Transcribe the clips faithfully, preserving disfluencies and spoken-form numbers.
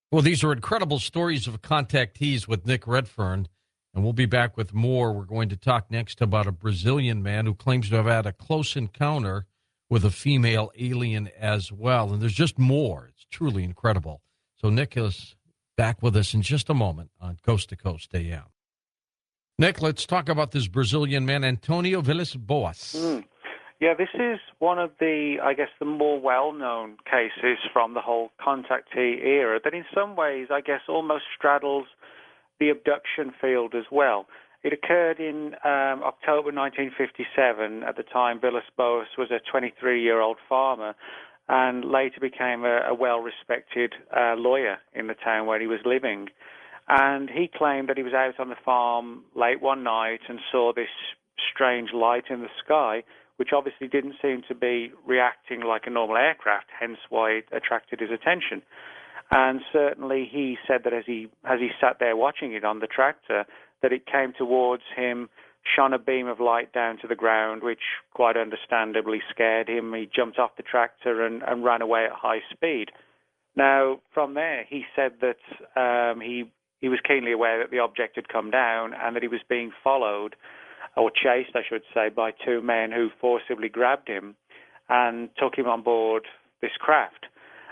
Well, these are incredible stories of contactees with Nick Redfern, and we'll be back with more. We're going to talk next about a Brazilian man who claims to have had a close encounter with a female alien as well. And there's just more. It's truly incredible. So Nick is back with us in just a moment on Coast to Coast A M. Nick, let's talk about this Brazilian man, Antonio Villas Boas. Mm. Yeah, this is one of the, I guess, the more well-known cases from the whole contactee era that in some ways, I guess, almost straddles the abduction field as well. It occurred in um, October nineteen fifty-seven. At the time, Villas Boas was a twenty-three-year-old farmer and later became a, a well-respected uh, lawyer in the town where he was living. And he claimed that he was out on the farm late one night and saw this strange light in the sky, which obviously didn't seem to be reacting like a normal aircraft, hence why it attracted his attention. And certainly he said that as he as he sat there watching it on the tractor, that it came towards him, shone a beam of light down to the ground, which quite understandably scared him. He jumped off the tractor and, and ran away at high speed. Now, from there, he said that um, he he was keenly aware that the object had come down and that he was being followed, or chased, I should say, by two men who forcibly grabbed him and took him on board this craft.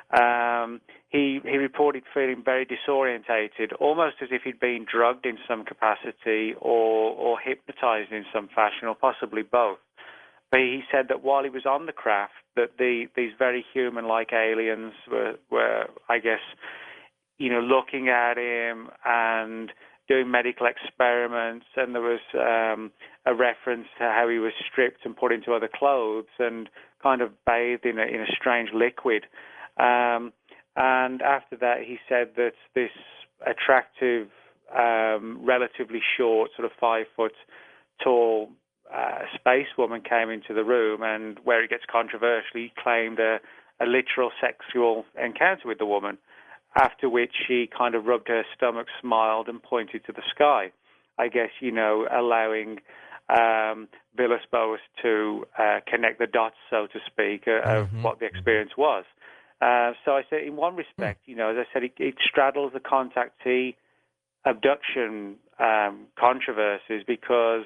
Um, he he reported feeling very disorientated, almost as if he'd been drugged in some capacity or, or hypnotized in some fashion, or possibly both. But he said that while he was on the craft, that the these very human-like aliens were, were, I guess, you know, looking at him and doing medical experiments, and there was um, a reference to how he was stripped and put into other clothes and kind of bathed in a, in a strange liquid. Um, and after that, he said that this attractive, um, relatively short, sort of five-foot tall uh, space woman came into the room, and where it gets controversial, he claimed a, a literal sexual encounter with the woman, after which she kind of rubbed her stomach, smiled, and pointed to the sky. I guess, you know, allowing um, Villas Boas to uh, connect the dots, so to speak, uh, of Mm-hmm. what the experience was. Uh, so I said, in one respect, you know, as I said, it, it straddles the contactee abduction um, controversies because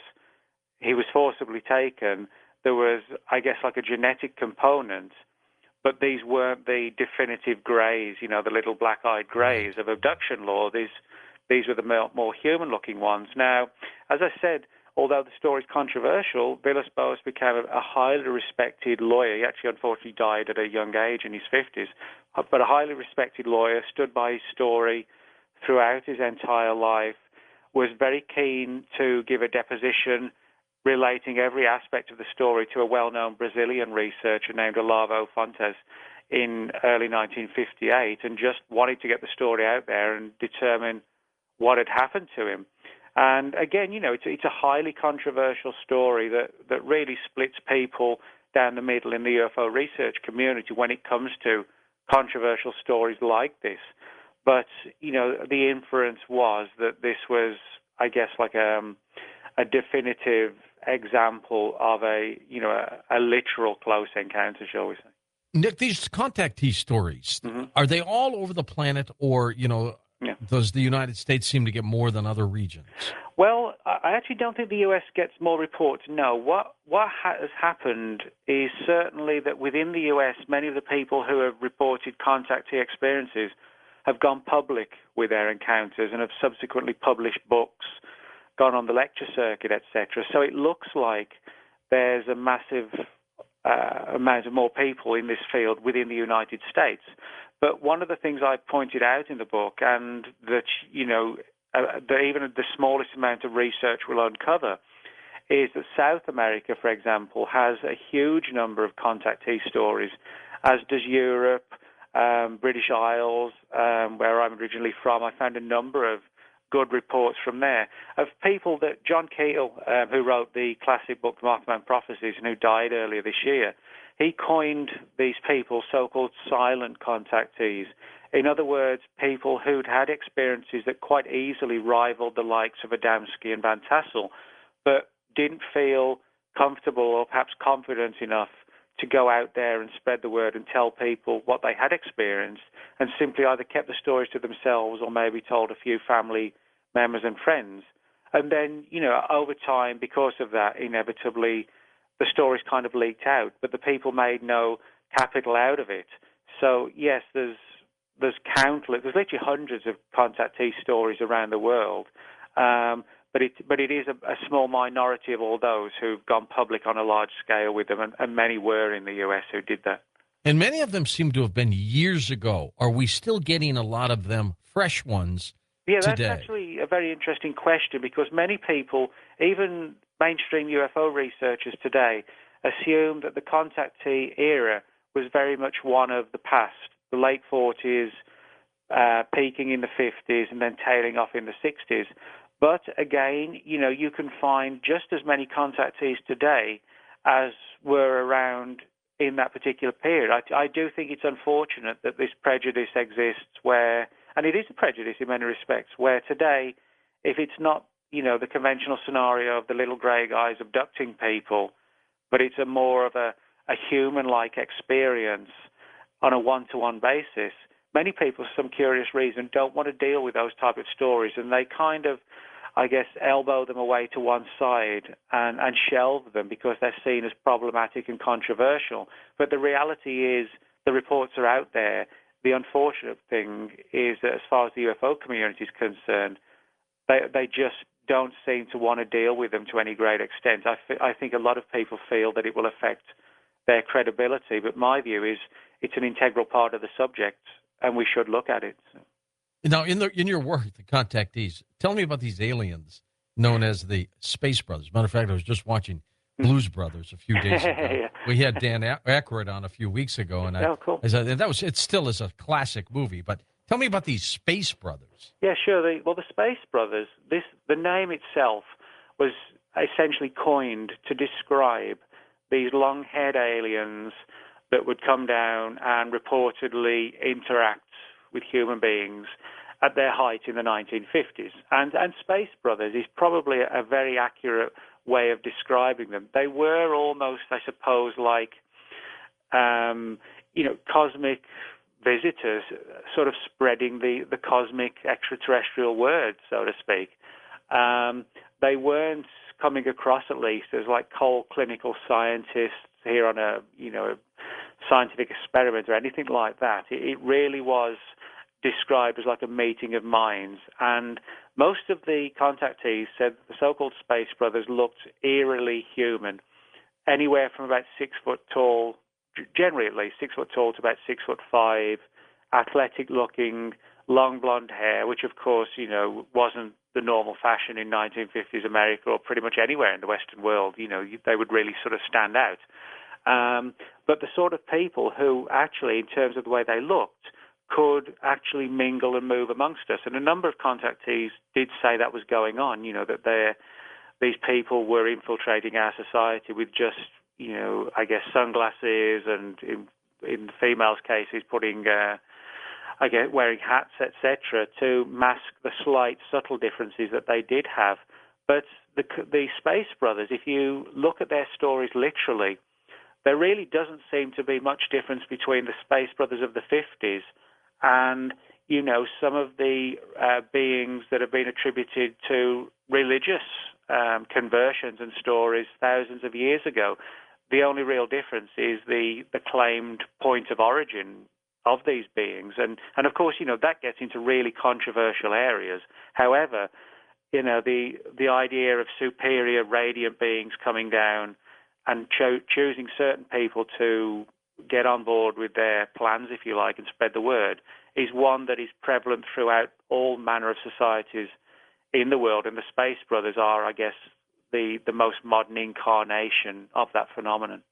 he was forcibly taken. There was, I guess, like a genetic component, but these weren't the definitive greys, you know, the little black-eyed greys of abduction law. These, these were the more, more human-looking ones. Now, as I said, although the story is controversial, Villas Boas became a, a highly respected lawyer. He actually, unfortunately, died at a young age in his fifties, but a highly respected lawyer, stood by his story throughout his entire life, was very keen to give a deposition relating every aspect of the story to a well-known Brazilian researcher named Olavo Fontes in early nineteen fifty-eight, and just wanted to get the story out there and determine what had happened to him. And again, you know, it's, it's a highly controversial story that, that really splits people down the middle in the U F O research community when it comes to controversial stories like this. But, you know, the inference was that this was, I guess, like a, a definitive example of a, you know, a, a literal close encounter, shall we say. Nick, these contactee stories, Mm-hmm. are they all over the planet, or, you know, Yeah. does the United States seem to get more than other regions? Well, I actually don't think the U S gets more reports. No, what what ha- has happened is certainly that within the U S, many of the people who have reported contactee experiences have gone public with their encounters and have subsequently published books, gone on the lecture circuit, et cetera. So it looks like there's a massive uh, amount of more people in this field within the United States. But one of the things I pointed out in the book, and that, you know, uh, that even the smallest amount of research will uncover, is that South America, for example, has a huge number of contactee stories, as does Europe, um, British Isles, um, where I'm originally from. I found a number of good reports from there of people that John Keel, um, who wrote the classic book Mothman Prophecies and who died earlier this year, he coined these people so-called silent contactees. In other words, people who'd had experiences that quite easily rivaled the likes of Adamski and Van Tassel, but didn't feel comfortable or perhaps confident enough to go out there and spread the word and tell people what they had experienced, and simply either kept the stories to themselves or maybe told a few family members and friends. And then, you know, over time, because of that, inevitably, the stories kind of leaked out, but the people made no capital out of it. So, yes, there's there's countless, there's literally hundreds of contactee stories around the world, um, but it but it is a, a small minority of all those who've gone public on a large scale with them, and, and many were in the U S who did that. And many of them seem to have been years ago. Are we still getting a lot of them, fresh ones, Yeah, that's today? actually a very interesting question, because many people, even mainstream U F O researchers today, assume that the contactee era was very much one of the past, the late forties, uh, peaking in the fifties, and then tailing off in the sixties. But again, you know, you can find just as many contactees today as were around in that particular period. I, I do think it's unfortunate that this prejudice exists where, and it is a prejudice in many respects, where today, if it's not, you know, the conventional scenario of the little grey guys abducting people, but it's a more of a, a human-like experience on a one-to-one basis, many people, for some curious reason, don't want to deal with those type of stories, and they kind of, I guess, elbow them away to one side and, and shelve them because they're seen as problematic and controversial. But the reality is the reports are out there. The unfortunate thing is that as far as the U F O community is concerned, they, they just don't seem to want to deal with them to any great extent. I, f- I think a lot of people feel that it will affect their credibility, but my view is it's an integral part of the subject, and we should look at it. Now, in the in your work, the contactees, tell me about these aliens known as the Space Brothers. Matter of fact, I was just watching Blues Brothers a few days ago. Yeah. We had Dan Aykroyd on a few weeks ago, and I, Oh, cool. I said, and that was it. Still is a classic movie, but tell me about these Space Brothers. Yeah, sure. The, well, the Space Brothers, this the name itself was essentially coined to describe these long-haired aliens that would come down and reportedly interact with human beings at their height in the nineteen fifties. And, and Space Brothers is probably a very accurate way of describing them. They were almost, I suppose, like, um, you know, cosmic visitors, sort of spreading the, the cosmic extraterrestrial word, so to speak. Um, they weren't coming across, at least, as like cold clinical scientists here on a, you know, scientific experiment or anything like that. It, it really was described as like a meeting of minds. And most of the contactees said the so-called Space Brothers looked eerily human, anywhere from about six foot tall, generally at least six foot tall, to about six foot five, athletic looking, long blonde hair, which of course, you know, wasn't the normal fashion in nineteen fifties America or pretty much anywhere in the Western world. You know, they would really sort of stand out. Um, but the sort of people who actually, in terms of the way they looked, could actually mingle and move amongst us. And a number of contactees did say that was going on, you know, that they're, these people were infiltrating our society with just, you know, I guess sunglasses and, in, in the females' cases, putting, uh, I guess, wearing hats, et cetera, to mask the slight, subtle differences that they did have. But the, the Space Brothers, if you look at their stories literally, there really doesn't seem to be much difference between the Space Brothers of the fifties and, you know, some of the uh, beings that have been attributed to religious um, conversions and stories thousands of years ago. The only real difference is the, the claimed point of origin of these beings. And, and of course, you know, that gets into really controversial areas. However, you know, the, the idea of superior radiant beings coming down and cho- choosing certain people to get on board with their plans, if you like, and spread the word, is one that is prevalent throughout all manner of societies in the world. And the Space Brothers are, I guess, the, the most modern incarnation of that phenomenon.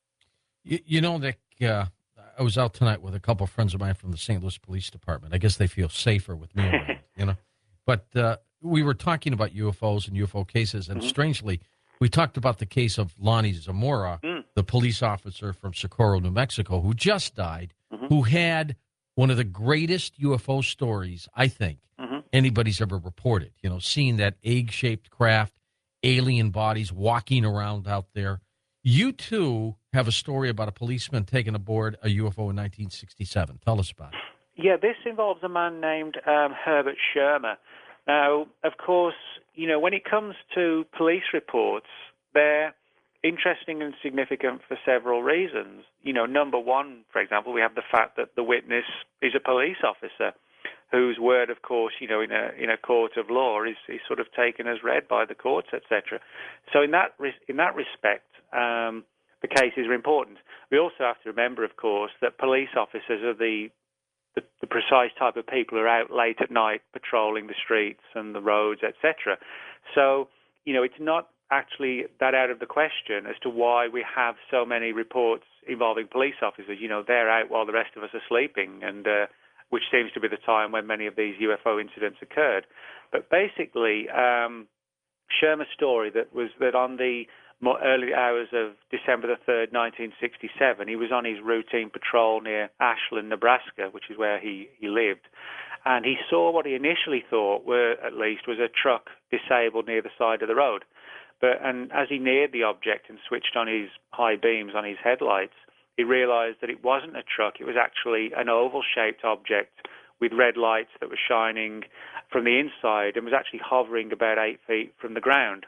You, you know, Nick, uh, I was out tonight with a couple of friends of mine from the Saint Louis Police Department. I guess they feel safer with me around, you know. But uh, we were talking about U F Os and U F O cases, and mm-hmm. strangely, we talked about the case of Lonnie Zamora, mm. the police officer from Socorro, New Mexico, who just died, mm-hmm. who had one of the greatest U F O stories, I think, mm-hmm. anybody's ever reported. You know, seeing that egg-shaped craft, alien bodies walking around out there. You too have a story about a policeman taking aboard a U F O in nineteen sixty-seven. Tell us about it. Yeah, this involves a man named um, Herbert Shermer. Now, of course, you know, when it comes to police reports, they're interesting and significant for several reasons. You know, number one, for example, we have the fact that the witness is a police officer whose word, of course, you know, in a in a court of law is, is sort of taken as read by the courts, et cetera. So in that res- in that respect, um, the cases are important. We also have to remember, of course, that police officers are the The, the precise type of people who are out late at night patrolling the streets and the roads, et cetera. So, you know, it's not actually that out of the question as to why we have so many reports involving police officers. You know, they're out while the rest of us are sleeping, and uh, which seems to be the time when many of these U F O incidents occurred. But basically, um, Shermer's story that was that on the more early hours of December the third, nineteen sixty-seven, he was on his routine patrol near Ashland, Nebraska, which is where he, he lived. And he saw what he initially thought were, at least, was a truck disabled near the side of the road. But and as he neared the object and switched on his high beams on his headlights, he realized that it wasn't a truck. It was actually an oval-shaped object with red lights that were shining from the inside and was actually hovering about eight feet from the ground.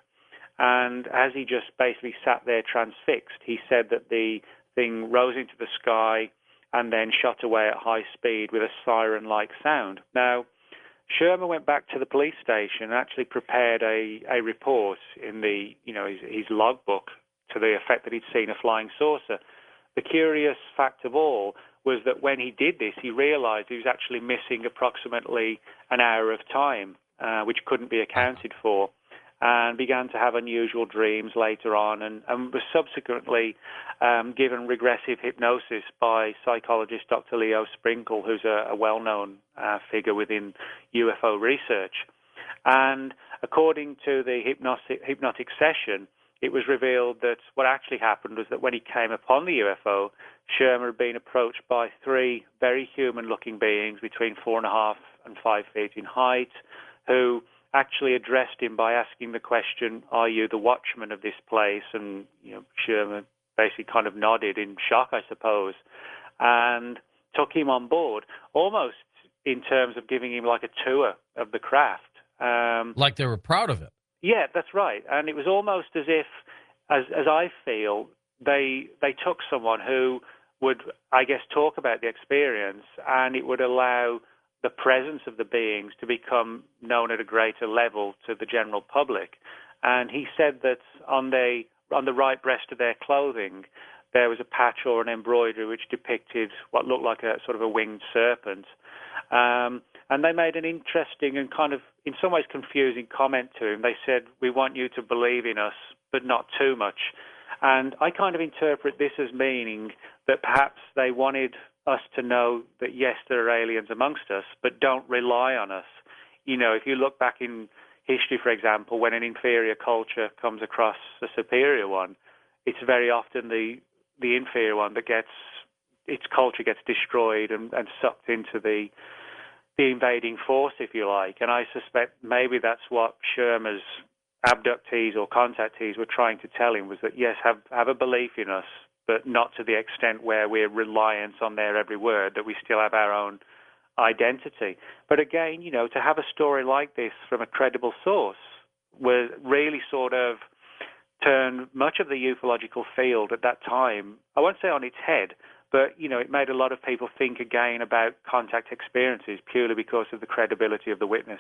And as he just basically sat there transfixed, he said that the thing rose into the sky and then shot away at high speed with a siren-like sound. Now, Shermer went back to the police station and actually prepared a, a report in the, you know, his, his logbook to the effect that he'd seen a flying saucer. The curious fact of all was that when he did this, he realized he was actually missing approximately an hour of time, uh, which couldn't be accounted for, and began to have unusual dreams later on, and, and was subsequently um, given regressive hypnosis by psychologist Doctor Leo Sprinkle, who's a, a well-known uh, figure within U F O research. And according to the hypnotic, hypnotic session, it was revealed that what actually happened was that when he came upon the U F O, Shermer had been approached by three very human-looking beings between four and a half and five feet in height, who actually addressed him by asking the question, "Are you the watchman of this place?" And you know, Shermer basically kind of nodded in shock, I suppose, and took him on board, almost in terms of giving him like a tour of the craft. Um, Like they were proud of it. yeah, that's right. And it was almost as if, as as I feel, they they took someone who would, I guess, talk about the experience, and it would allow the presence of the beings to become known at a greater level to the general public. And he said that on the on the right breast of their clothing, there was a patch or an embroidery which depicted what looked like a sort of a winged serpent. Um, and they made an interesting and kind of, in some ways, confusing comment to him. They said, "We want you to believe in us, but not too much." And I kind of interpret this as meaning that perhaps they wanted us to know that, yes, there are aliens amongst us, but don't rely on us. You know, if you look back in history, for example, when an inferior culture comes across a superior one, it's very often the the inferior one that gets, its culture gets destroyed and, and sucked into the the invading force, if you like. And I suspect maybe that's what Shermer's abductees or contactees were trying to tell him, was that, yes, have, have a belief in us, but not to the extent where we're reliant on their every word, that we still have our own identity. But again, you know, to have a story like this from a credible source was really sort of turned much of the ufological field at that time, I won't say on its head, but, you know, it made a lot of people think again about contact experiences purely because of the credibility of the witness.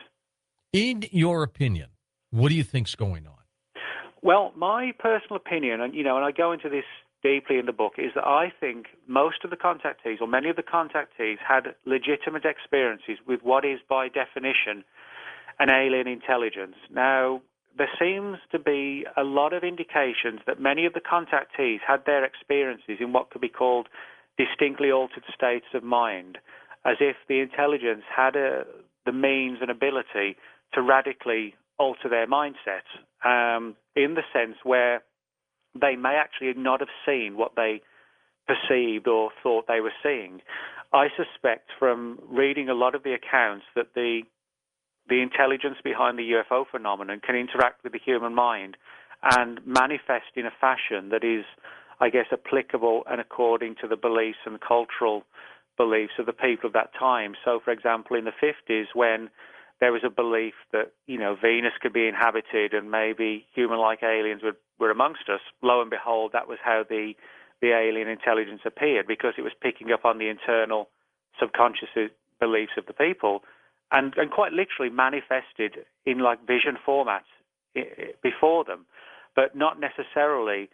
In your opinion, what do you think's going on? Well, my personal opinion, and, you know, and I go into this deeply in the book, is that I think most of the contactees, or many of the contactees, had legitimate experiences with what is, by definition, an alien intelligence. Now, there seems to be a lot of indications that many of the contactees had their experiences in what could be called distinctly altered states of mind, as if the intelligence had a, the means and ability to radically alter their mindset, um, in the sense where they may actually not have seen what they perceived or thought they were seeing. I suspect from reading a lot of the accounts that the the intelligence behind the U F O phenomenon can interact with the human mind and manifest in a fashion that is, I guess, applicable and according to the beliefs and cultural beliefs of the people of that time. So, for example, in the fifties, when there was a belief that, you know, Venus could be inhabited and maybe human-like aliens were, were amongst us, lo and behold, that was how the, the alien intelligence appeared, because it was picking up on the internal subconscious beliefs of the people and, and quite literally manifested in, like, vision formats before them, but not necessarily,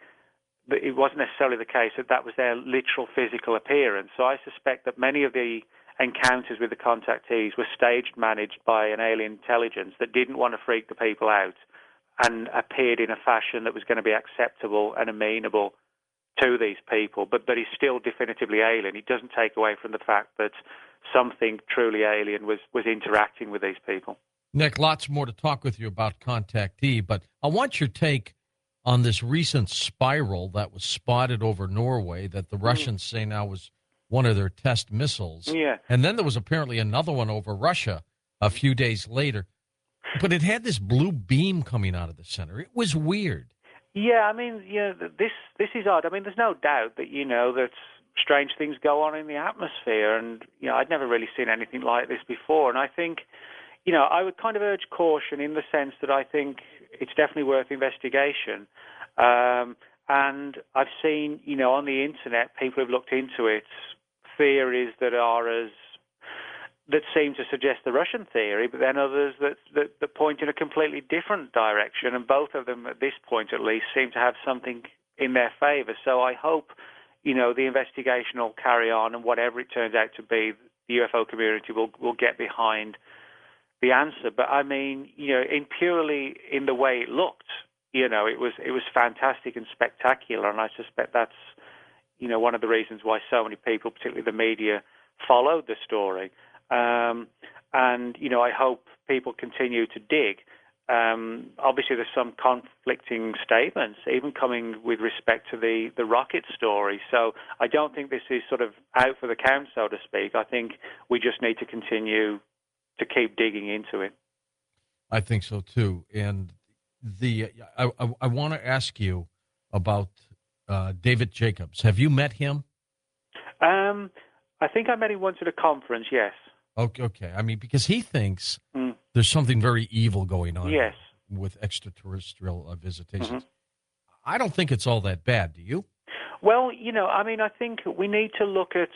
it wasn't necessarily the case that that was their literal physical appearance. So I suspect that many of the encounters with the contactees were staged, managed by an alien intelligence that didn't want to freak the people out and appeared in a fashion that was going to be acceptable and amenable to these people, but that is still definitively alien. It doesn't take away from the fact that something truly alien was, was interacting with these people. Nick, lots more to talk with you about contactee, but I want your take on this recent spiral that was spotted over Norway that the Russians say now was one of their test missiles. Yeah. And then there was apparently another one over Russia a few days later. But it had this blue beam coming out of the center. It was weird. Yeah, I mean, yeah, this this is odd. I mean, there's no doubt that, you know, that strange things go on in the atmosphere. And, you know, I'd never really seen anything like this before. And I think, you know, I would kind of urge caution in the sense that I think it's definitely worth investigation. Um, and I've seen, you know, on the internet, people who've looked into it, theories that are as that seem to suggest the Russian theory, but then others that, that, that point in a completely different direction. And both of them, at this point at least, seem to have something in their favor. So I hope, you know, the investigation will carry on, and whatever it turns out to be, the U F O community will will get behind the answer. But I mean, you know, in purely in the way it looked, you know, it was it was fantastic and spectacular, and I suspect that's, you know, one of the reasons why so many people, particularly the media, followed the story. Um, and, you know, I hope people continue to dig. Um, obviously, there's some conflicting statements, even coming with respect to the, the rocket story. So I don't think this is sort of out for the count, so to speak. I think we just need to continue to keep digging into it. I think so, too. And the I, I, I want to ask you about uh, David Jacobs. Have you met him? Um, I think I met him once at a conference, yes. Okay, okay. I mean, because he thinks mm. there's something very evil going on yes. with extraterrestrial uh, visitations. Mm-hmm. I don't think it's all that bad. Do you? Well, you know, I mean, I think we need to look at,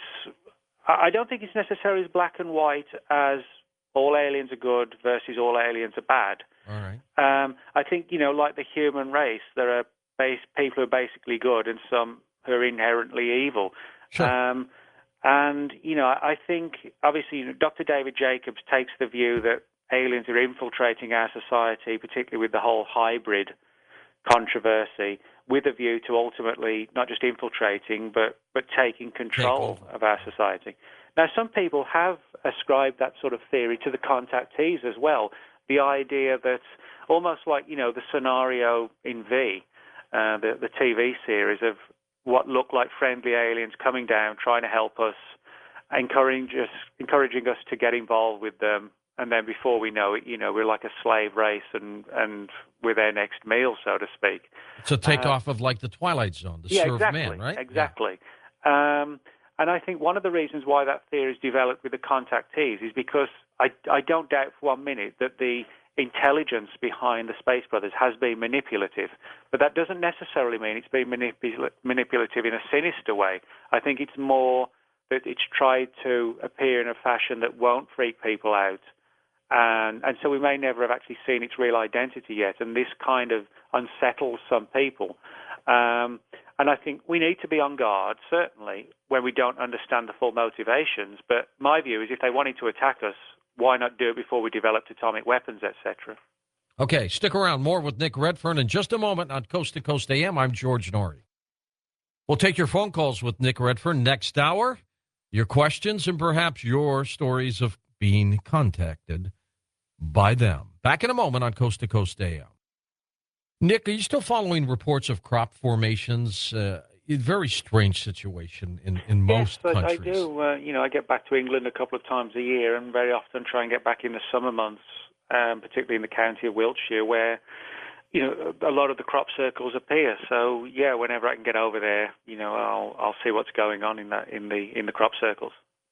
I don't think it's necessarily as black and white as all aliens are good versus all aliens are bad. All right. Um, I think, you know, like the human race, there are base, people who are basically good and some who are inherently evil. Sure. Um, and, you know, I think, obviously, Doctor David Jacobs takes the view that aliens are infiltrating our society, particularly with the whole hybrid controversy, with a view to ultimately not just infiltrating, but, but taking control Take of our society. Now, some people have ascribed that sort of theory to the contactees as well. The idea that almost like, you know, the scenario in V, uh, the, the T V series of what looked like friendly aliens coming down, trying to help us, encouraging us, encouraging us to get involved with them. And then before we know it, you know, we're like a slave race and, and we're their next meal, so to speak. It's a takeoff uh, of like the Twilight Zone, the yeah, serve exactly, man, right? Exactly. Yeah. Um, and I think one of the reasons why that theory is developed with the contactees is because I, I don't doubt for one minute that the intelligence behind the Space Brothers has been manipulative, but that doesn't necessarily mean it's been manipul- manipulative in a sinister way. I think it's more that it's tried to appear in a fashion that won't freak people out, and, and so we may never have actually seen its real identity yet, and this kind of unsettles some people. Um, and I think we need to be on guard, certainly, when we don't understand the full motivations, but my view is if they wanted to attack us, why not do it before we developed atomic weapons, et cetera? Okay, stick around. More with Nick Redfern in just a moment on Coast to Coast A M. I'm George Norrie. We'll take your phone calls with Nick Redfern next hour, your questions, and perhaps your stories of being contacted by them. Back in a moment on Coast to Coast A M. Nick, are you still following reports of crop formations? Uh, a very strange situation in, in most yes, countries. Yes, I do. Uh, you know, I get back to England a couple of times a year and very often try and get back in the summer months, um, particularly in the county of Wiltshire, where, you know, a lot of the crop circles appear. So yeah, whenever I can get over there, you know, I'll I'll see what's going on in that in the in the crop circles.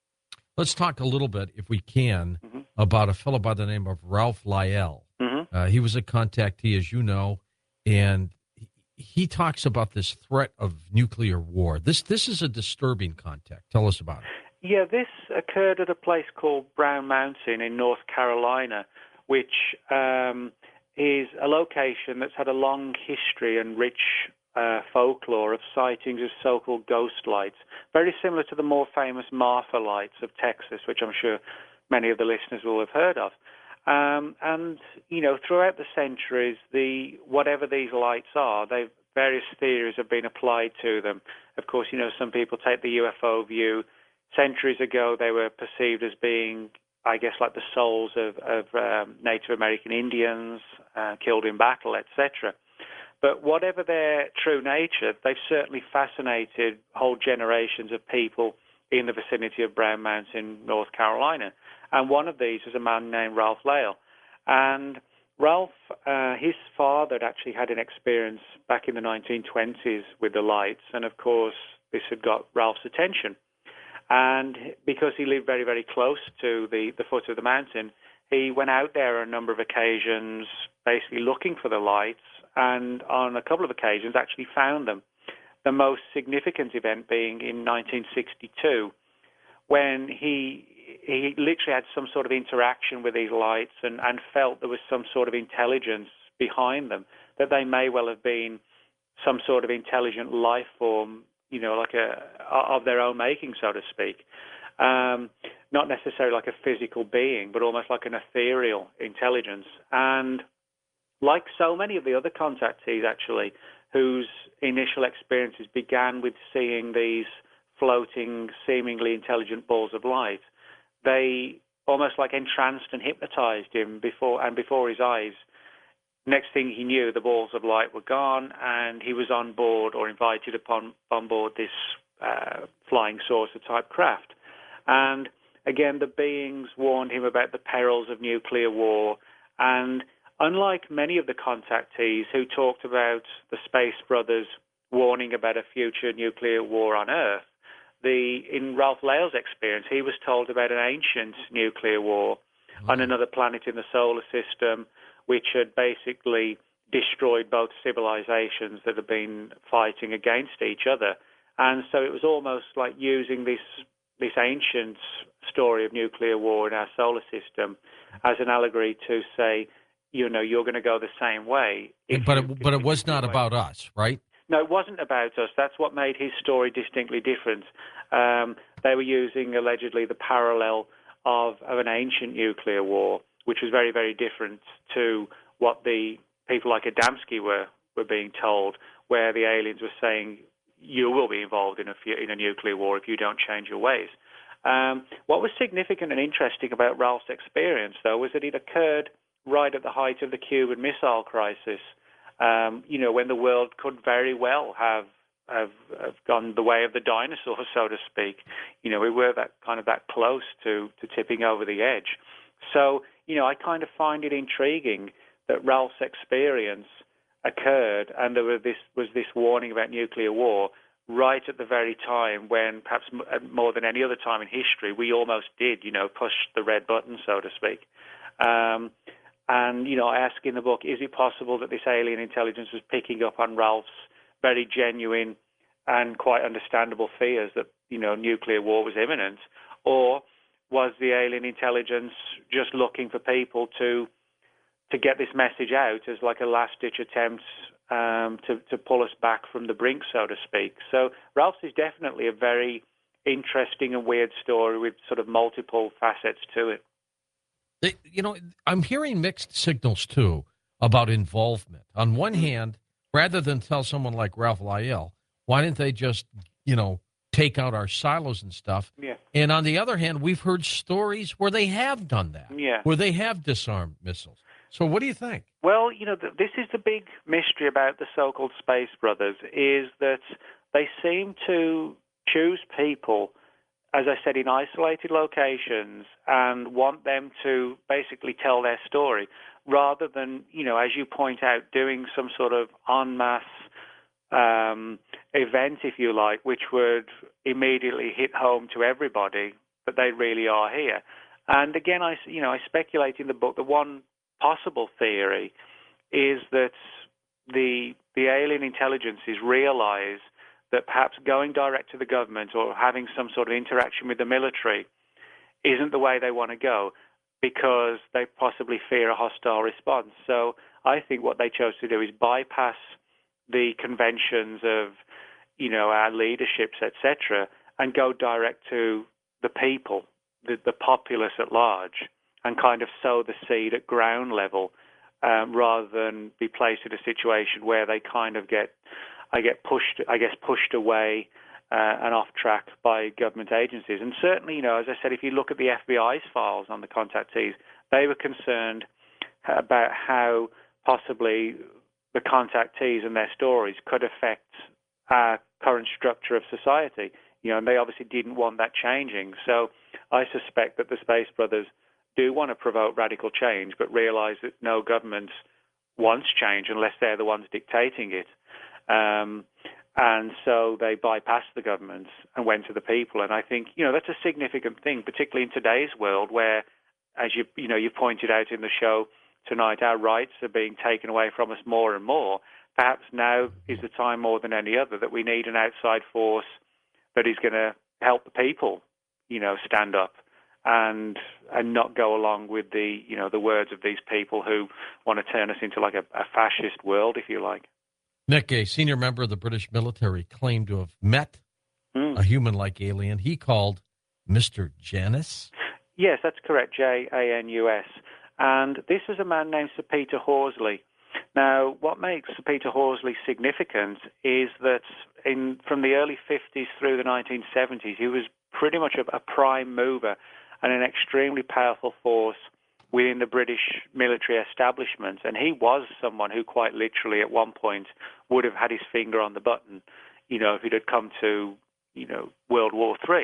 Let's talk a little bit, if we can, Mm-hmm. about a fellow by the name of Ralph Lyell. Mm-hmm. Uh, he was a contactee, as you know, and he, he talks about this threat of nuclear war. This this is a disturbing contact. Tell us about it. Yeah, this occurred at a place called Brown Mountain in North Carolina, which um, is a location that's had a long history and rich uh, folklore of sightings of so-called ghost lights, very similar to the more famous Marfa lights of Texas, which I'm sure many of the listeners will have heard of. Um, and, you know, throughout the centuries, the whatever these lights are, they've various theories have been applied to them. Of course, you know, some people take the U F O view. Centuries ago, they were perceived as being, I guess, like the souls of, of um, Native American Indians uh, killed in battle, et cetera. But whatever their true nature, they've certainly fascinated whole generations of people in the vicinity of Brown Mountain, North Carolina. And one of these was a man named Ralph Lyell. And Ralph, uh, his father had actually had an experience back in the nineteen twenties with the lights. And of course, this had got Ralph's attention. And because he lived very, very close to the, the foot of the mountain, he went out there on a number of occasions, basically looking for the lights, and on a couple of occasions actually found them. The most significant event being in nineteen sixty-two, when he he literally had some sort of interaction with these lights and, and felt there was some sort of intelligence behind them, that they may well have been some sort of intelligent life form, you know, like a of their own making, so to speak. Um, not necessarily like a physical being, but almost like an ethereal intelligence. And like so many of the other contactees, actually, whose initial experiences began with seeing these floating, seemingly intelligent balls of light, they almost like entranced and hypnotized him before and before his eyes. Next thing he knew, the balls of light were gone, and he was on board or invited upon on board this uh, flying saucer type craft. And again, the beings warned him about the perils of nuclear war. And unlike many of the contactees who talked about the Space Brothers warning about a future nuclear war on Earth, the in Ralph Lyell's experience, he was told about an ancient nuclear war on another planet in the solar system, which had basically destroyed both civilizations that had been fighting against each other. And so it was almost like using this this ancient story of nuclear war in our solar system as an allegory to say, you know, you're going to go the same way. But it, but it was not about us, right? No, it wasn't about us. That's what made his story distinctly different. Um, they were using, allegedly, the parallel of, of an ancient nuclear war, which was very, very different to what the people like Adamski were, were being told, where the aliens were saying, you will be involved in a, in a nuclear war if you don't change your ways. Um, what was significant and interesting about Ralph's experience, though, was that it occurred right at the height of the Cuban Missile Crisis, um, you know, when the world could very well have, have have gone the way of the dinosaurs, so to speak. You know, we were that kind of that close to, to tipping over the edge. So, you know, I kind of find it intriguing that Ralph's experience occurred, and there was this was this warning about nuclear war right at the very time when, perhaps more than any other time in history, we almost did, you know, push the red button, so to speak. Um, and, you know, I ask in the book, is it possible that this alien intelligence was picking up on Ralph's very genuine and quite understandable fears that, you know, nuclear war was imminent? Or was the alien intelligence just looking for people to to get this message out as like a last-ditch attempt um, to, to pull us back from the brink, so to speak? So Ralph's is definitely a very interesting and weird story with sort of multiple facets to it. It, you know, I'm hearing mixed signals, too, about involvement. On one Mm-hmm. hand, rather than tell someone like Ralph Lyell, why didn't they just, you know, take out our silos and stuff? Yeah. And on the other hand, we've heard stories where they have done that, Yeah. where they have disarmed missiles. So what do you think? Well, you know, th- this is the big mystery about the so-called Space Brothers, is that they seem to choose people as I said, in isolated locations and want them to basically tell their story rather than, you know, as you point out, doing some sort of en masse um, event, if you like, which would immediately hit home to everybody that they really are here. And again, I, you know, I speculate in the book that one possible theory is that the the alien intelligences realize that perhaps going direct to the government or having some sort of interaction with the military isn't the way they want to go because they possibly fear a hostile response. So I think what they chose to do is bypass the conventions of, you know, our leaderships, et cetera, and go direct to the people, the, the populace at large, and kind of sow the seed at ground level um, rather than be placed in a situation where they kind of get I get pushed, I guess, pushed away uh, and off track by government agencies. And certainly, you know, as I said, if you look at the F B I's files on the contactees, they were concerned about how possibly the contactees and their stories could affect our current structure of society. You know, and they obviously didn't want that changing. So I suspect that the Space Brothers do want to provoke radical change, but realize that no government wants change unless they're the ones dictating it. Um, and so they bypassed the governments and went to the people. And I think, you know, that's a significant thing, particularly in today's world where, as you, you know, you pointed out in the show tonight, our rights are being taken away from us more and more. Perhaps now is the time more than any other that we need an outside force that is going to help the people, you know, stand up and and not go along with the, you know, the words of these people who want to turn us into like a, a fascist world, if you like. Nick, a senior member of the British military, claimed to have met Mm. a human-like alien he called Mister Janus. Yes, that's correct, J A N U S. And this is a man named Sir Peter Horsley. Now, what makes Sir Peter Horsley significant is that in from the early fifties through the nineteen seventies, he was pretty much a, a prime mover and an extremely powerful force within the British military establishment. And he was someone who quite literally at one point would have had his finger on the button, you know, if it had come to, you know, World War Three.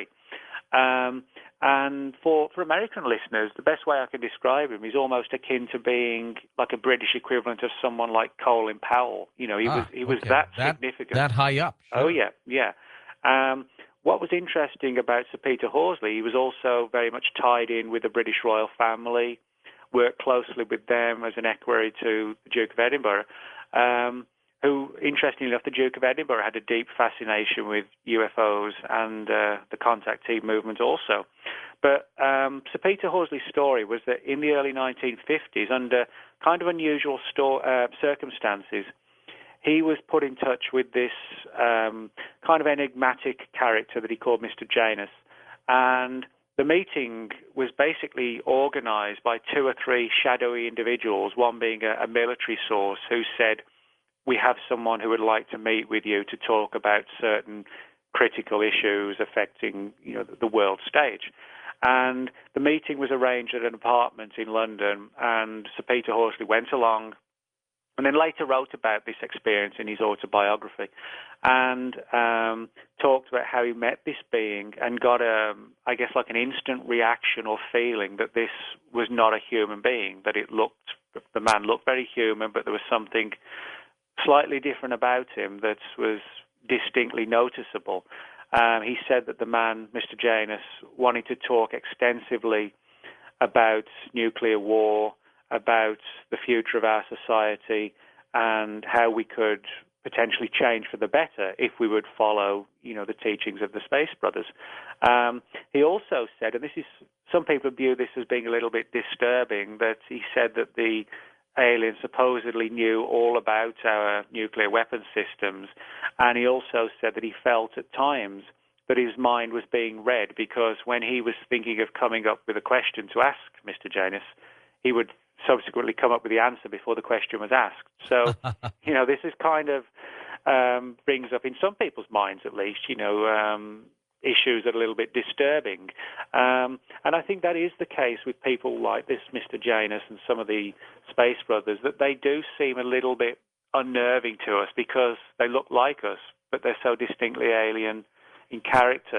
Um, and for, for American listeners, the best way I can describe him is almost akin to being like a British equivalent of someone like Colin Powell. You know, he Ah, was he was okay. that, that significant. That high up. Sure. Oh, yeah, yeah. Um, what was interesting about Sir Peter Horsley, he was also very much tied in with the British royal family, worked closely with them as an equerry to the Duke of Edinburgh, um, who, interestingly enough, the Duke of Edinburgh had a deep fascination with U F Os and uh, the contactee movement also. But um, Sir Peter Horsley's story was that in the early nineteen fifties, under kind of unusual sto- uh, circumstances, he was put in touch with this um, kind of enigmatic character that he called Mister Janus. And the meeting was basically organized by two or three shadowy individuals, one being a, a military source who said, we have someone who would like to meet with you to talk about certain critical issues affecting, you know, the, the world stage. And the meeting was arranged at an apartment in London, and Sir Peter Horsley went along and then later wrote about this experience in his autobiography and um, talked about how he met this being and got, a, I guess, like an instant reaction or feeling that this was not a human being, that it looked, the man looked very human, but there was something slightly different about him that was distinctly noticeable. Um, he said that the man, Mister Janus, wanted to talk extensively about nuclear war, about the future of our society, and how we could potentially change for the better if we would follow, you know, the teachings of the Space Brothers. Um, he also said, and this is, some people view this as being a little bit disturbing, that he said that the alien supposedly knew all about our nuclear weapons systems, and he also said that he felt at times that his mind was being read, because when he was thinking of coming up with a question to ask Mister Janus, he would subsequently come up with the answer before the question was asked. So, you know, this is kind of um, brings up in some people's minds, at least, you know, um, issues that are a little bit disturbing. Um, and I think that is the case with people like this Mister Janus and some of the Space Brothers, that they do seem a little bit unnerving to us because they look like us, but they're so distinctly alien in character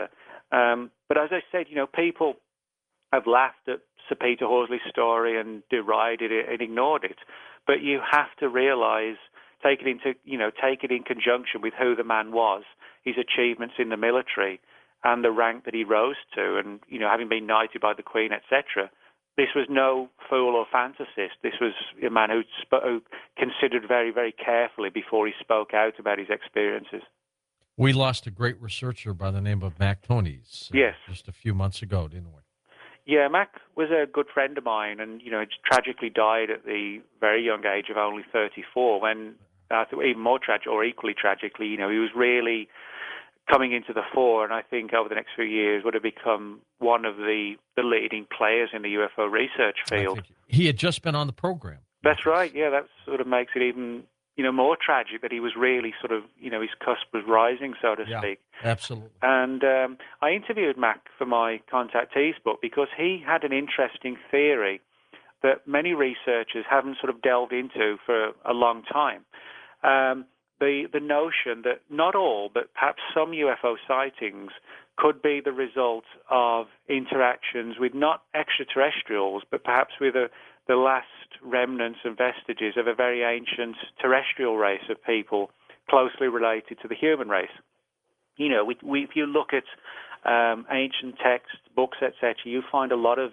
Um, but as I said, you know, people have laughed at Sir Peter Horsley's story and derided it and ignored it. But you have to realize, take it into, you know, take it in conjunction with who the man was, his achievements in the military, and the rank that he rose to, and, you know, having been knighted by the Queen, et cetera. This was no fool or fantasist. This was a man who, sp- who considered very, very carefully before he spoke out about his experiences. We lost a great researcher by the name of Mac Tonnies uh, Yes. just a few months ago, didn't we? Yeah, Mac was a good friend of mine, and, you know, tragically died at the very young age of only thirty-four, when, uh, even more tragic, or equally tragically, you know, he was really coming into the fore, and I think over the next few years would have become one of the, the leading players in the U F O research field. I think he had just been on the program. That's right, yeah, that sort of makes it even, you know, more tragic that he was really sort of, you know, his cusp was rising, so to Yeah, speak. absolutely. And um, I interviewed Mac for my Contactees book because he had an interesting theory that many researchers haven't sort of delved into for a long time. Um, the, the notion that not all, but perhaps some U F O sightings could be the result of interactions with not extraterrestrials, but perhaps with a, the last remnants and vestiges of a very ancient terrestrial race of people closely related to the human race. You know, we, we, if you look at um, ancient texts, books, et cetera, you find a lot of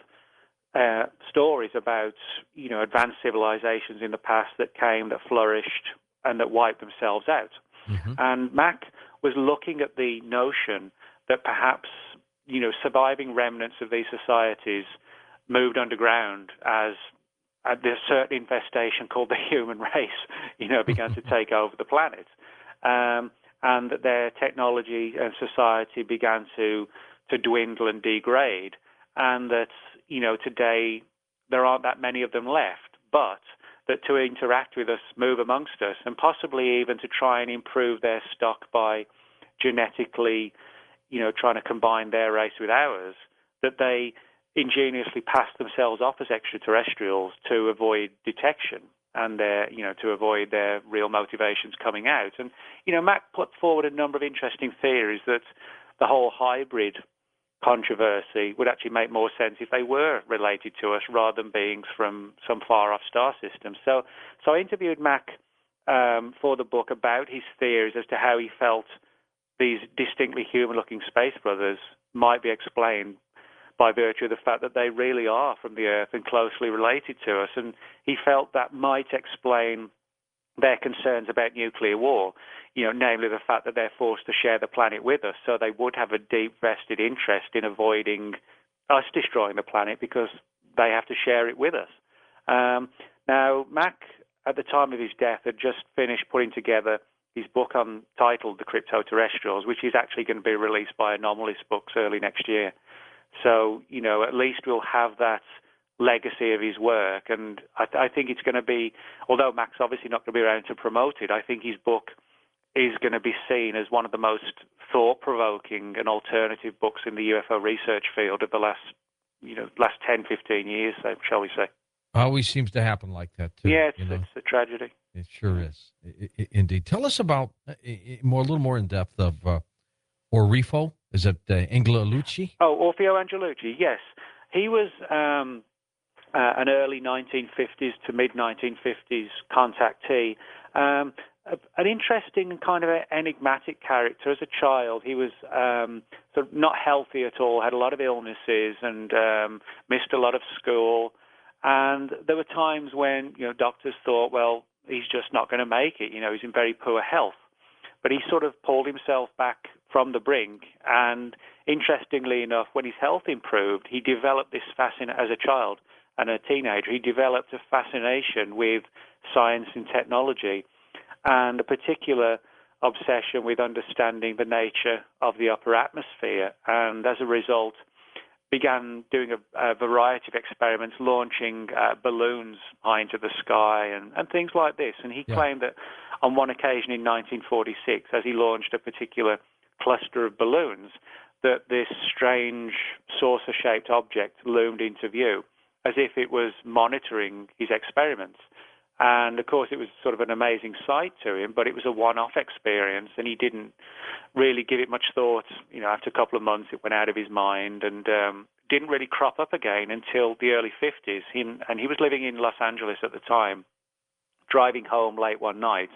uh, stories about, you know, advanced civilizations in the past that came, that flourished, and that wiped themselves out. Mm-hmm. And Mac was looking at the notion that perhaps, you know, surviving remnants of these societies moved underground as uh, this certain infestation called the human race, you know, began to take over the planet. Um, and that their technology and society began to, to dwindle and degrade, and that, you know, today there aren't that many of them left, but that to interact with us, move amongst us, and possibly even to try and improve their stock by genetically, you know, trying to combine their race with ours, that they ingeniously passed themselves off as extraterrestrials to avoid detection and their, you know, to avoid their real motivations coming out. And, you know, Mac put forward a number of interesting theories that the whole hybrid controversy would actually make more sense if they were related to us rather than beings from some far-off star system. So, so I interviewed Mac um, for the book about his theories as to how he felt these distinctly human-looking space brothers might be explained by virtue of the fact that they really are from the Earth and closely related to us. And he felt that might explain their concerns about nuclear war, you know, namely the fact that they're forced to share the planet with us, so they would have a deep vested interest in avoiding us destroying the planet because they have to share it with us. Um, now, Mac, at the time of his death, had just finished putting together his book on, titled The Cryptoterrestrials, which is actually going to be released by Anomalist Books early next year. So, you know, at least we'll have that legacy of his work. And I, th- I think it's going to be, although Mac's obviously not going to be around to promote it, I think his book is going to be seen as one of the most thought-provoking and alternative books in the U F O research field of the last, you know, last ten, fifteen years, shall we say. Always seems to happen like that, too. Yeah, it's, you know? it's a tragedy. It sure is. I, I, indeed. Tell us about, uh, more, a little more in depth of uh, Orfeo. Is it uh, Angelucci? Oh, Orfeo Angelucci, yes. He was um, uh, an early nineteen fifties to mid nineteen fifties contactee. Um, an interesting and kind of enigmatic character. As a child, he was um, sort of not healthy at all, had a lot of illnesses, and um, missed a lot of school. And there were times when, you know, doctors thought, well, he's just not going to make it. You know, he's in very poor health. But he sort of pulled himself back from the brink. And interestingly enough, when his health improved, he developed this fascination as a child and a teenager. He developed a fascination with science and technology, and a particular obsession with understanding the nature of the upper atmosphere. And as a result, began doing a, a variety of experiments, launching uh, balloons high into the sky and, and things like this. And he yeah. claimed that on one occasion in nineteen forty-six, as he launched a particular cluster of balloons, that this strange saucer-shaped object loomed into view as if it was monitoring his experiments. And, of course, it was sort of an amazing sight to him, but it was a one-off experience, and he didn't really give it much thought. You know, after a couple of months, it went out of his mind and um, didn't really crop up again until the early fifties. He, and he was living in Los Angeles at the time, driving home late one night,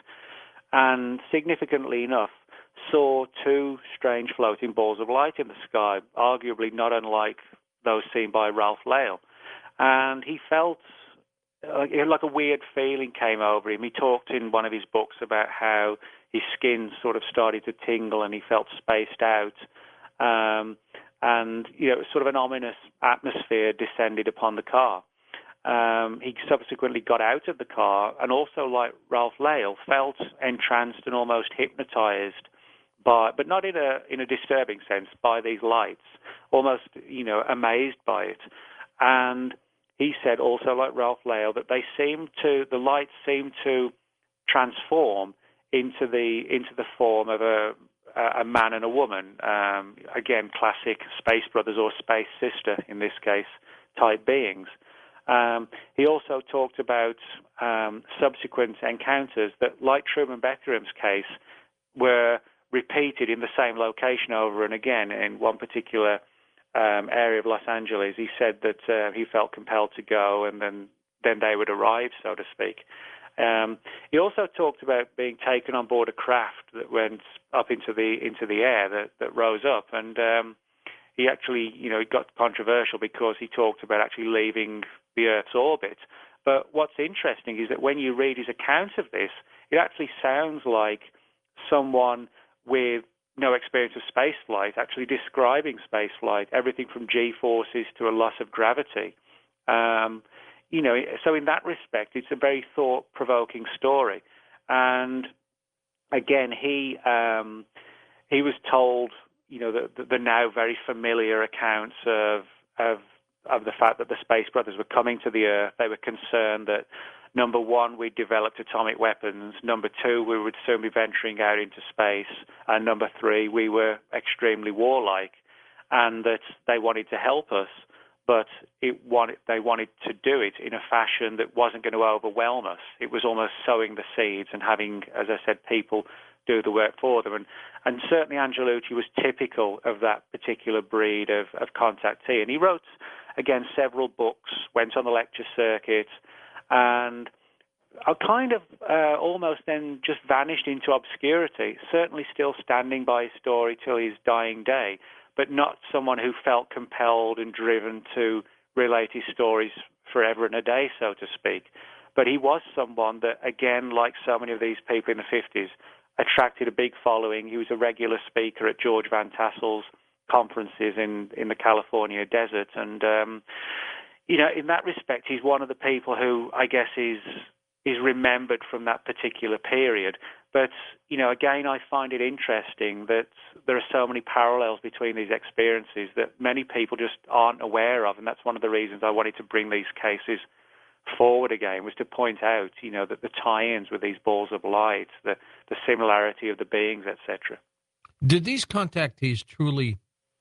and significantly enough, saw two strange floating balls of light in the sky, arguably not unlike those seen by Ralph Lale. And he felt like, like a weird feeling came over him. He talked in one of his books about how his skin sort of started to tingle and he felt spaced out. Um, and, you know, sort of an ominous atmosphere descended upon the car. Um, he subsequently got out of the car and also, like Ralph Lale, felt entranced and almost hypnotized by, but not in a in a disturbing sense, by these lights, almost, you know, amazed by it. And he said also, like Ralph Lale, that they seemed to, the lights seemed to transform into the into the form of a a man and a woman. Um, again, classic Space Brothers or Space Sister, in this case, type beings. Um, he also talked about um, subsequent encounters that, like Truman Bethuram's case, were repeated in the same location over and again in one particular um, area of Los Angeles. He said that uh, he felt compelled to go, and then, then they would arrive, so to speak. Um, he also talked about being taken on board a craft that went up into the into the air, that, that rose up, and um, he actually, you know, it got controversial because he talked about actually leaving the Earth's orbit. But what's interesting is that when you read his account of this, it actually sounds like someone with no experience of spaceflight actually describing spaceflight, everything from G-forces to a loss of gravity. Um, you know, so in that respect, it's a very thought-provoking story. And again, he um, he was told, you know, the, the now very familiar accounts of of of the fact that the Space Brothers were coming to the Earth. They were concerned that, number one, we developed atomic weapons. Number two, we would soon be venturing out into space. And number three, we were extremely warlike, and that they wanted to help us, but it wanted, they wanted to do it in a fashion that wasn't going to overwhelm us. It was almost sowing the seeds and having, as I said, people do the work for them. And, and certainly Angelucci was typical of that particular breed of, of contactee. And he wrote, again, several books, went on the lecture circuit, and I kind of uh, almost then just vanished into obscurity, certainly still standing by his story till his dying day, but not someone who felt compelled and driven to relate his stories forever and a day, so to speak. But he was someone that, again, like so many of these people in the fifties, attracted a big following. He was a regular speaker at George Van Tassel's conferences in, in the California desert. And, um, you know, in that respect, he's one of the people who, I guess, is is remembered from that particular period. But, you know, again, I find it interesting that there are so many parallels between these experiences that many people just aren't aware of. And that's one of the reasons I wanted to bring these cases forward again, was to point out, you know, that the tie-ins with these balls of light, the, the similarity of the beings, et cetera. Did these contactees truly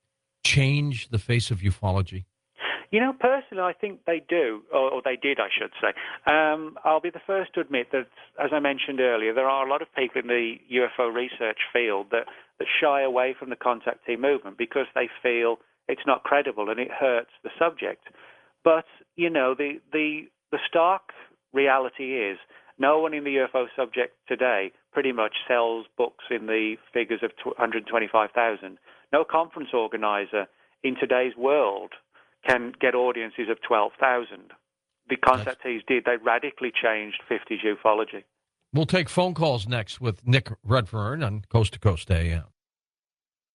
change the face of ufology? You know, personally, I think they do, or, or they did, I should say. Um, I'll be the first to admit that, as I mentioned earlier, there are a lot of people in the U F O research field that, that shy away from the contactee movement because they feel it's not credible and it hurts the subject. But, you know, the, the, the stark reality is no one in the U F O subject today pretty much sells books in the figures of one hundred twenty-five thousand. No conference organizer in today's world can get audiences of twelve thousand. The contactees did. They radically changed fifties ufology. We'll take phone calls next with Nick Redfern on Coast to Coast A M.